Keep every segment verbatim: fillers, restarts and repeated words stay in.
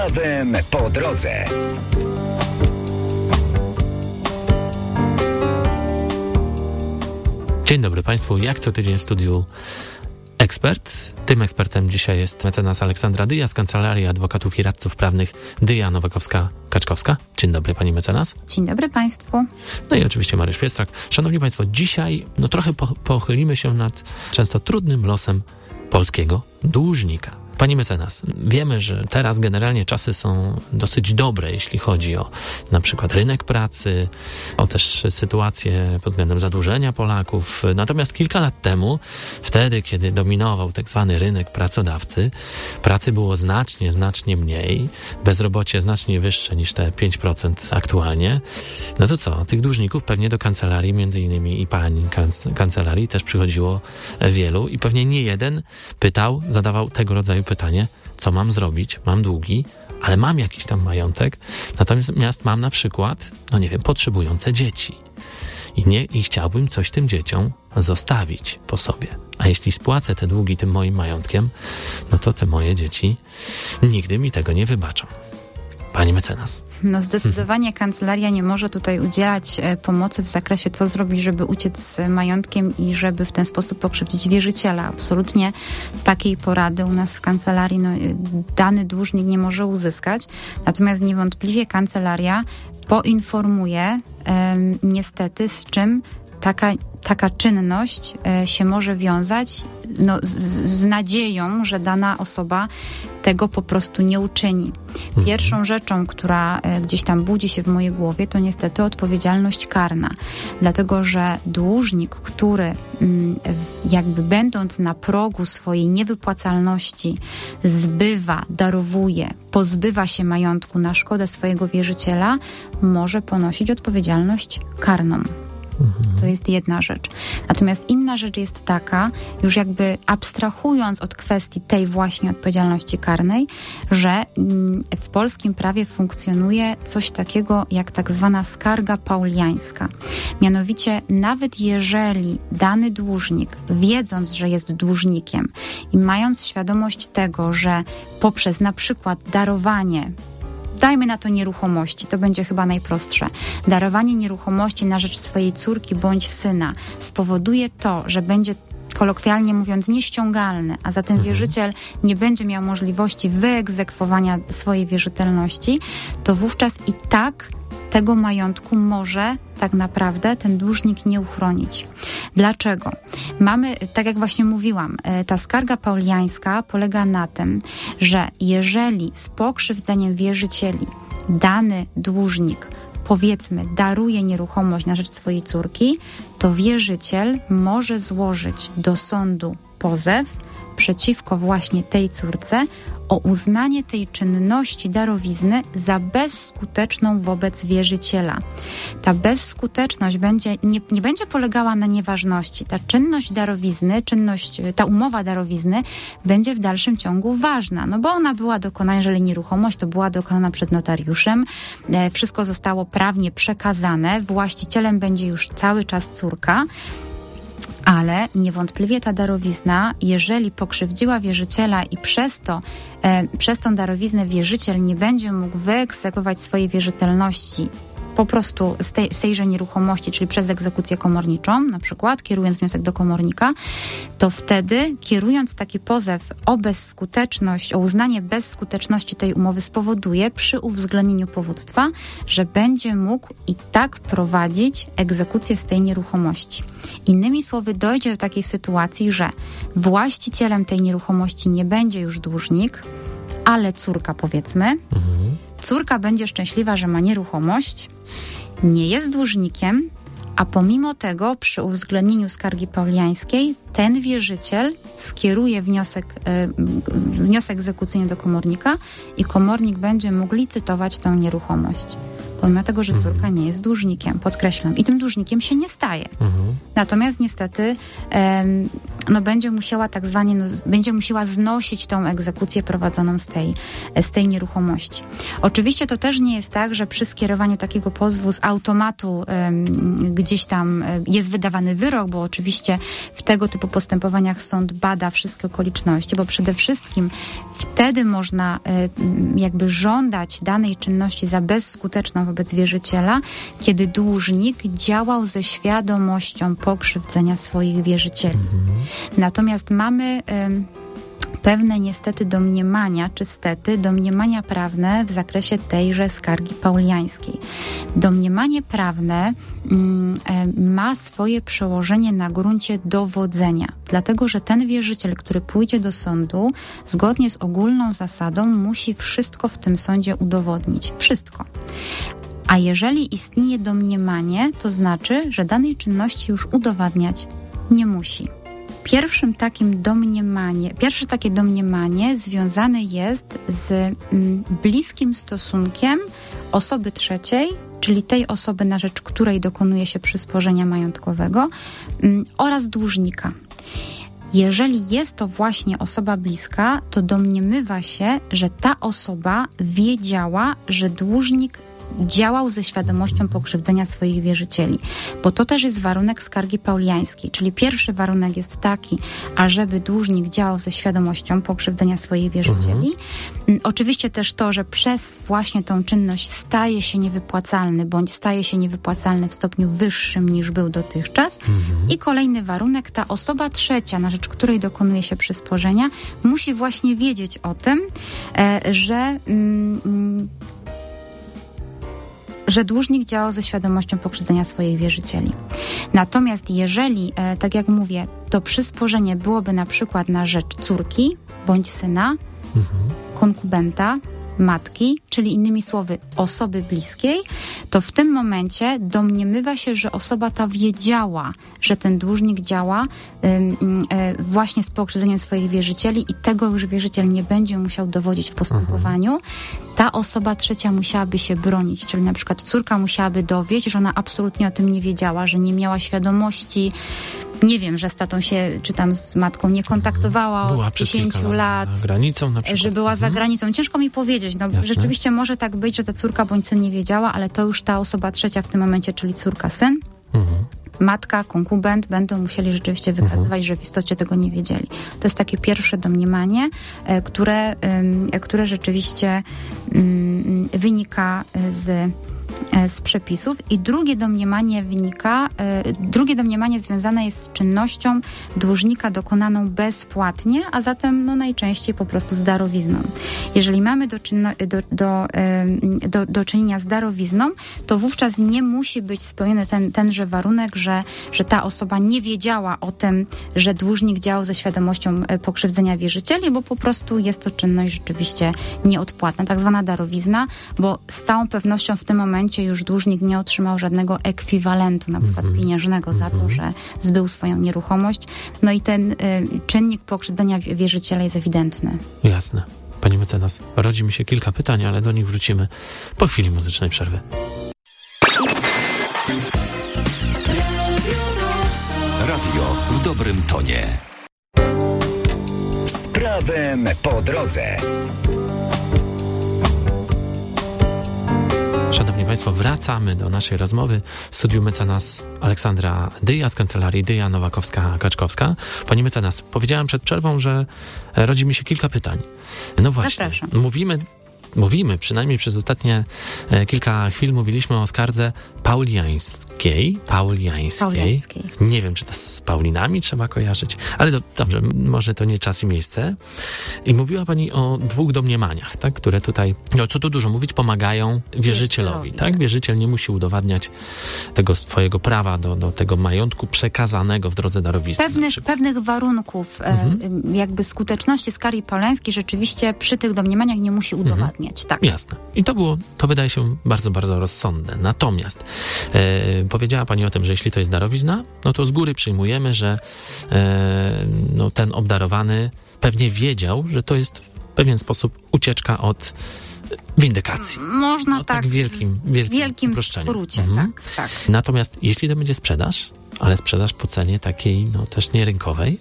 Słowem po drodze. Dzień dobry Państwu. Jak co tydzień w studiu ekspert. Tym ekspertem dzisiaj jest mecenas Aleksandra Dyja z Kancelarii Adwokatów i Radców Prawnych Dyja Nowakowska-Kaczkowska. Dzień dobry Pani mecenas. Dzień dobry Państwu. No i oczywiście Mariusz Piestrak. Szanowni Państwo, dzisiaj no trochę po, pochylimy się nad często trudnym losem polskiego dłużnika. Pani mecenas, wiemy, że teraz generalnie czasy są dosyć dobre, jeśli chodzi o na przykład rynek pracy, o też sytuację pod względem zadłużenia Polaków. Natomiast kilka lat temu, wtedy, kiedy dominował tak zwany rynek pracodawcy, pracy było znacznie, znacznie mniej, bezrobocie znacznie wyższe niż te pięć procent aktualnie. No to co, tych dłużników pewnie do kancelarii, między innymi i pani kanc- kancelarii też przychodziło wielu i pewnie nie jeden pytał, zadawał tego rodzaju pytanie, co mam zrobić? Mam długi, ale mam jakiś tam majątek, natomiast mam na przykład, no nie wiem, potrzebujące dzieci i, nie, i chciałbym coś tym dzieciom zostawić po sobie. A jeśli spłacę te długi tym moim majątkiem, no to te moje dzieci nigdy mi tego nie wybaczą. Pani mecenas. No zdecydowanie kancelaria nie może tutaj udzielać pomocy w zakresie, co zrobić, żeby uciec z majątkiem i żeby w ten sposób pokrzywdzić wierzyciela. Absolutnie takiej porady u nas w kancelarii no, dany dłużnik nie może uzyskać. Natomiast niewątpliwie kancelaria poinformuje um, niestety, z czym taka, taka czynność e, się może wiązać no, z, z nadzieją, że dana osoba tego po prostu nie uczyni. Pierwszą rzeczą, która e, gdzieś tam budzi się w mojej głowie, to niestety odpowiedzialność karna. Dlatego, że dłużnik, który m, jakby będąc na progu swojej niewypłacalności zbywa, darowuje, pozbywa się majątku na szkodę swojego wierzyciela, może ponosić odpowiedzialność karną. To jest jedna rzecz. Natomiast inna rzecz jest taka, już jakby abstrahując od kwestii tej właśnie odpowiedzialności karnej, że w polskim prawie funkcjonuje coś takiego jak tak zwana skarga pauliańska. Mianowicie nawet jeżeli dany dłużnik, wiedząc, że jest dłużnikiem i mając świadomość tego, że poprzez na przykład darowanie, dajmy na to nieruchomości, to będzie chyba najprostsze. Darowanie nieruchomości na rzecz swojej córki bądź syna spowoduje to, że będzie kolokwialnie mówiąc nieściągalny, a zatem mhm. wierzyciel nie będzie miał możliwości wyegzekwowania swojej wierzytelności, to wówczas i tak tego majątku może tak naprawdę ten dłużnik nie uchronić. Dlaczego? Mamy, tak jak właśnie mówiłam, ta skarga pauliańska polega na tym, że jeżeli z pokrzywdzeniem wierzycieli dany dłużnik, powiedzmy, daruje nieruchomość na rzecz swojej córki, to wierzyciel może złożyć do sądu pozew przeciwko właśnie tej córce o uznanie tej czynności darowizny za bezskuteczną wobec wierzyciela. Ta bezskuteczność będzie, nie, nie będzie polegała na nieważności. Ta czynność darowizny, czynność, ta umowa darowizny będzie w dalszym ciągu ważna, no bo ona była dokonana, jeżeli nieruchomość, to była dokonana przed notariuszem, e, wszystko zostało prawnie przekazane, właścicielem będzie już cały czas córka, ale niewątpliwie ta darowizna, jeżeli pokrzywdziła wierzyciela i przez to, e, przez tą darowiznę wierzyciel nie będzie mógł wyegzekwować swojej wierzytelności po prostu z, tej, z tejże nieruchomości, czyli przez egzekucję komorniczą, na przykład kierując wniosek do komornika, to wtedy kierując taki pozew o bezskuteczność, o uznanie bezskuteczności tej umowy spowoduje przy uwzględnieniu powództwa, że będzie mógł i tak prowadzić egzekucję z tej nieruchomości. Innymi słowy, dojdzie do takiej sytuacji, że właścicielem tej nieruchomości nie będzie już dłużnik, ale córka, powiedzmy. Mhm. Córka będzie szczęśliwa, że ma nieruchomość, nie jest dłużnikiem, a pomimo tego przy uwzględnieniu skargi pauliańskiej ten wierzyciel skieruje wniosek, yy, wniosek egzekucyjny do komornika i komornik będzie mógł licytować tą nieruchomość. Pomimo tego, że córka nie jest dłużnikiem, podkreślam. I tym dłużnikiem się nie staje. Mhm. Natomiast niestety um, no, będzie musiała tak zwanie, no, będzie musiała znosić tą egzekucję prowadzoną z tej, z tej nieruchomości. Oczywiście to też nie jest tak, że przy skierowaniu takiego pozwu z automatu um, gdzieś tam jest wydawany wyrok, bo oczywiście w tego typu postępowaniach sąd bada wszystkie okoliczności, bo przede wszystkim Wtedy można jakby żądać danej czynności za bezskuteczną wobec wierzyciela, kiedy dłużnik działał ze świadomością pokrzywdzenia swoich wierzycieli. Mhm. Natomiast mamy pewne niestety domniemania, czy stety, domniemania prawne w zakresie tejże skargi pauliańskiej. Domniemanie prawne mm, ma swoje przełożenie na gruncie dowodzenia, dlatego że ten wierzyciel, który pójdzie do sądu, zgodnie z ogólną zasadą musi wszystko w tym sądzie udowodnić. Wszystko. A jeżeli istnieje domniemanie, to znaczy, że danej czynności już udowadniać nie musi. Pierwszym takim domniemanie, pierwsze takie domniemanie związane jest z mm, bliskim stosunkiem osoby trzeciej, czyli tej osoby, na rzecz której dokonuje się przysporzenia majątkowego, mm, oraz dłużnika. Jeżeli jest to właśnie osoba bliska, to domniemywa się, że ta osoba wiedziała, że dłużnik działał ze świadomością pokrzywdzenia swoich wierzycieli. Bo to też jest warunek skargi pauliańskiej. Czyli pierwszy warunek jest taki, ażeby dłużnik działał ze świadomością pokrzywdzenia swoich wierzycieli. Mhm. Oczywiście też to, że przez właśnie tą czynność staje się niewypłacalny, bądź staje się niewypłacalny w stopniu wyższym niż był dotychczas. Mhm. I kolejny warunek, ta osoba trzecia, na rzecz której dokonuje się przysporzenia, musi właśnie wiedzieć o tym, że mm, że dłużnik działał ze świadomością pokrzywdzenia swoich wierzycieli. Natomiast jeżeli, e, tak jak mówię, to przysporzenie byłoby na przykład na rzecz córki bądź syna, mhm. konkubenta, matki, czyli innymi słowy osoby bliskiej, to w tym momencie domniemywa się, że osoba ta wiedziała, że ten dłużnik działa y, y, właśnie z pokrzywdzeniem swoich wierzycieli i tego już wierzyciel nie będzie musiał dowodzić w postępowaniu. Mhm. Ta osoba trzecia musiałaby się bronić, czyli na przykład córka musiałaby dowieść, że ona absolutnie o tym nie wiedziała, że nie miała świadomości, nie wiem, że z tatą się, czy tam z matką nie kontaktowała była od dziesięciu lat, za granicą na przykład. Że była za granicą. Ciężko mi powiedzieć. No, rzeczywiście może tak być, że ta córka bądź syn nie wiedziała, ale to już ta osoba trzecia w tym momencie, czyli córka, syn, mhm. matka, konkubent będą musieli rzeczywiście wykazywać, mhm. że w istocie tego nie wiedzieli. To jest takie pierwsze domniemanie, które, które rzeczywiście wynika z z przepisów i drugie domniemanie wynika, drugie domniemanie związane jest z czynnością dłużnika dokonaną bezpłatnie, a zatem no, najczęściej po prostu z darowizną. Jeżeli mamy do, czynno, do, do, do, do czynienia z darowizną, to wówczas nie musi być spełniony ten, tenże warunek, że, że ta osoba nie wiedziała o tym, że dłużnik działał ze świadomością pokrzywdzenia wierzycieli, bo po prostu jest to czynność rzeczywiście nieodpłatna, tak zwana darowizna, bo z całą pewnością w tym momencie już dłużnik nie otrzymał żadnego ekwiwalentu, na przykład mm-hmm. pieniężnego za to, że zbył swoją nieruchomość. No i ten y, czynnik pokrzywdzenia wierzyciela jest ewidentny. Jasne. Pani mecenas, rodzi mi się kilka pytań, ale do nich wrócimy po chwili muzycznej przerwy. Radio w dobrym tonie. Z prawem po drodze. Szanowni Państwo, wracamy do naszej rozmowy. W studiu mecenas Aleksandra Dyja z kancelarii Dyja Nowakowska-Kaczkowska. Pani mecenas, powiedziałam przed przerwą, że rodzi mi się kilka pytań. No właśnie, Zapraszam. mówimy... Mówimy, przynajmniej przez ostatnie e, kilka chwil mówiliśmy o skardze pauliańskiej. Pauliańskiej. Pauliańskiej. Nie wiem, czy to z Paulinami trzeba kojarzyć, ale do, dobrze, może to nie czas i miejsce. I mówiła Pani o dwóch domniemaniach, tak, które tutaj, no co tu dużo mówić, pomagają wierzycielowi. Tak? Wierzyciel nie musi udowadniać tego swojego prawa do, do tego majątku przekazanego w drodze darowizny. Pewnych, pewnych warunków mhm. e, jakby skuteczności skargi pauliańskiej rzeczywiście przy tych domniemaniach nie musi udowadniać. Mhm. Tak. Jasne. I to było, to wydaje się bardzo, bardzo rozsądne. Natomiast e, powiedziała Pani o tym, że jeśli to jest darowizna, no to z góry przyjmujemy, że e, no, ten obdarowany pewnie wiedział, że to jest w pewien sposób ucieczka od windykacji. Można no, tak, tak w wielkim, wielkim, wielkim skrócie. Mhm. Tak, tak. Natomiast jeśli to będzie sprzedaż, ale sprzedaż po cenie takiej no, też nierynkowej,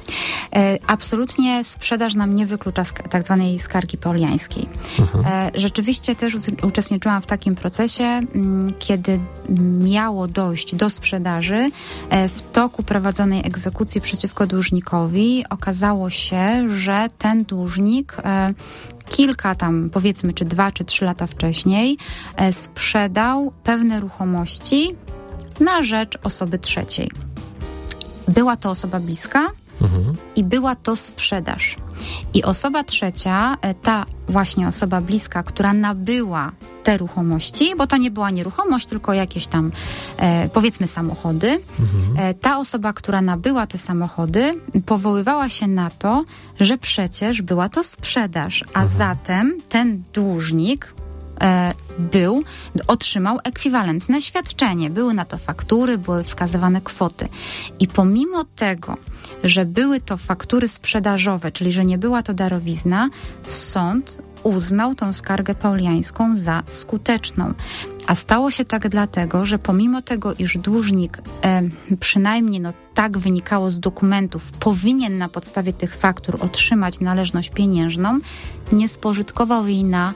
Absolutnie sprzedaż nam nie wyklucza sk- tak zwanej skargi pauliańskiej. Mhm. Rzeczywiście też u- uczestniczyłam w takim procesie, m, kiedy miało dojść do sprzedaży. W toku prowadzonej egzekucji przeciwko dłużnikowi okazało się, że ten dłużnik e, kilka tam, powiedzmy, czy dwa, czy trzy lata wcześniej e, sprzedał pewne ruchomości na rzecz osoby trzeciej. Była to osoba bliska, mhm. i była to sprzedaż. I osoba trzecia, ta właśnie osoba bliska, która nabyła te ruchomości, bo to nie była nieruchomość, tylko jakieś tam e, powiedzmy samochody. Mhm. E, ta osoba, która nabyła te samochody, powoływała się na to, że przecież była to sprzedaż, a mhm. zatem ten dłużnik e, był, otrzymał ekwiwalentne świadczenie. Były na to faktury, były wskazywane kwoty. I pomimo tego, że były to faktury sprzedażowe, czyli że nie była to darowizna, sąd uznał tą skargę pauliańską za skuteczną. A stało się tak dlatego, że pomimo tego, iż dłużnik e, przynajmniej no, tak wynikało z dokumentów, powinien na podstawie tych faktur otrzymać należność pieniężną, nie spożytkował jej na,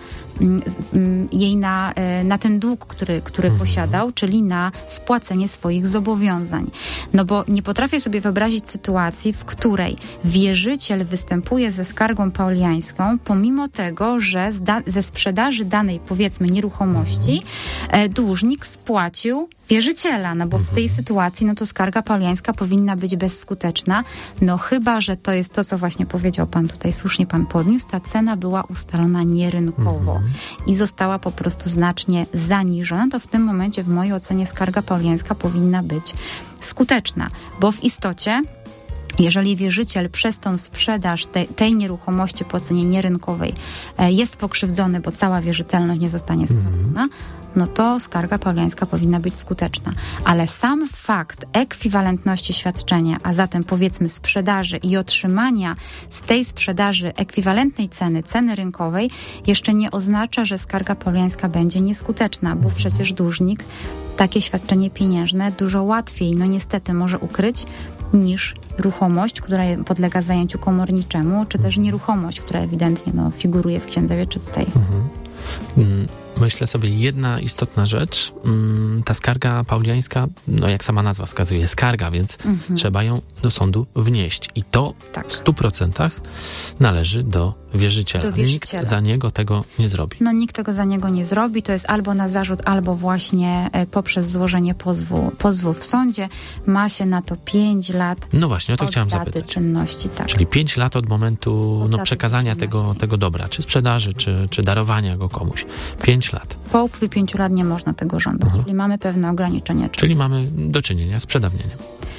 jej na, na ten dług, który, który mhm. posiadał, czyli na spłacenie swoich zobowiązań. No bo nie potrafię sobie wyobrazić sytuacji, w której wierzyciel występuje ze skargą pauliańską, pomimo tego, że zda, ze sprzedaży danej, powiedzmy, nieruchomości e, dłużnik spłacił wierzyciela, no bo w tej sytuacji no to skarga pauliańska powinna być bezskuteczna, no chyba, że to jest to, co właśnie powiedział pan tutaj, słusznie pan podniósł, ta cena była ustalona nierynkowo mhm. i została po prostu znacznie zaniżona, to w tym momencie w mojej ocenie skarga pauliańska powinna być skuteczna, bo w istocie jeżeli wierzyciel przez tą sprzedaż tej, tej nieruchomości po cenie nierynkowej e, jest pokrzywdzony, bo cała wierzytelność nie zostanie spłacona, no to skarga pauliańska powinna być skuteczna. Ale sam fakt ekwiwalentności świadczenia, a zatem powiedzmy sprzedaży i otrzymania z tej sprzedaży ekwiwalentnej ceny, ceny rynkowej, jeszcze nie oznacza, że skarga pauliańska będzie nieskuteczna, bo przecież dłużnik takie świadczenie pieniężne dużo łatwiej, no niestety może ukryć, niż ruchomość, która podlega zajęciu komorniczemu, czy też nieruchomość, która ewidentnie no, figuruje w księdze wieczystej. Mhm. Myślę sobie, jedna istotna rzecz, ta skarga pauliańska, no jak sama nazwa wskazuje, skarga, więc mhm. trzeba ją do sądu wnieść. I to tak. w stu procentach należy do wierzyciela. do wierzyciela. Nikt za niego tego nie zrobi. No nikt tego za niego nie zrobi. To jest albo na zarzut, albo właśnie poprzez złożenie pozwu, pozwu w sądzie. Ma się na to pięć lat. No właśnie, o to od chciałam daty zapytać. czynności. Tak. Czyli pięć lat od momentu od no, przekazania tego, tego dobra, czy sprzedaży, czy, czy darowania go komuś. Pięć lat. Po upływie pięciu lat nie można tego żądać, mhm. czyli mamy pewne ograniczenia czasu. Czyli mamy do czynienia z przedawnieniem.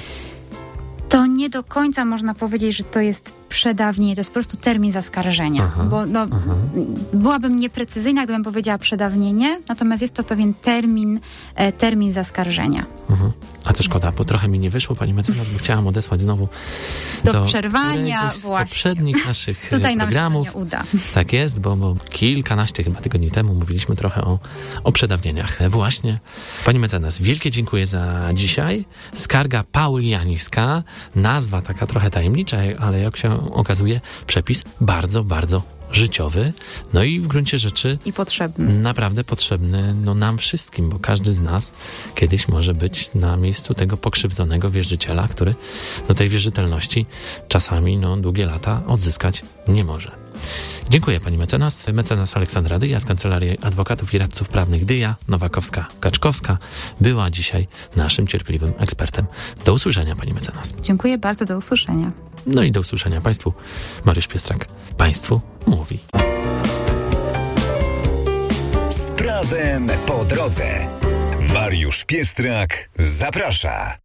To nie do końca można powiedzieć, że to jest przedawnienie, to jest po prostu termin zaskarżenia. Aha, bo no, byłabym nieprecyzyjna, gdybym powiedziała przedawnienie, natomiast jest to pewien termin, e, termin zaskarżenia. Aha. A to szkoda, bo trochę mi nie wyszło, pani mecenas, bo chciałam odesłać znowu do, do przerwania z właśnie. poprzednich naszych Tutaj programów. Nam się nie uda. Tak jest, bo, bo kilkanaście chyba tygodni temu mówiliśmy trochę o, o przedawnieniach. Właśnie. Pani mecenas, wielkie dziękuję za dzisiaj. Skarga pauliańska, nazwa taka trochę tajemnicza, ale jak się okazuje, przepis bardzo, bardzo życiowy, no i w gruncie rzeczy i potrzebny. Naprawdę potrzebny no, nam wszystkim, bo każdy z nas kiedyś może być na miejscu tego pokrzywdzonego wierzyciela, który do tej wierzytelności czasami no, długie lata odzyskać nie może. Dziękuję pani mecenas. Mecenas Aleksandra Dyja z Kancelarii Adwokatów i Radców Prawnych Dyja, Nowakowska-Kaczkowska była dzisiaj naszym cierpliwym ekspertem. Do usłyszenia pani mecenas. Dziękuję bardzo, do usłyszenia. No i do usłyszenia państwu. Mariusz Piestrak państwu mówi. Z prawem po drodze. Mariusz Piestrak zaprasza.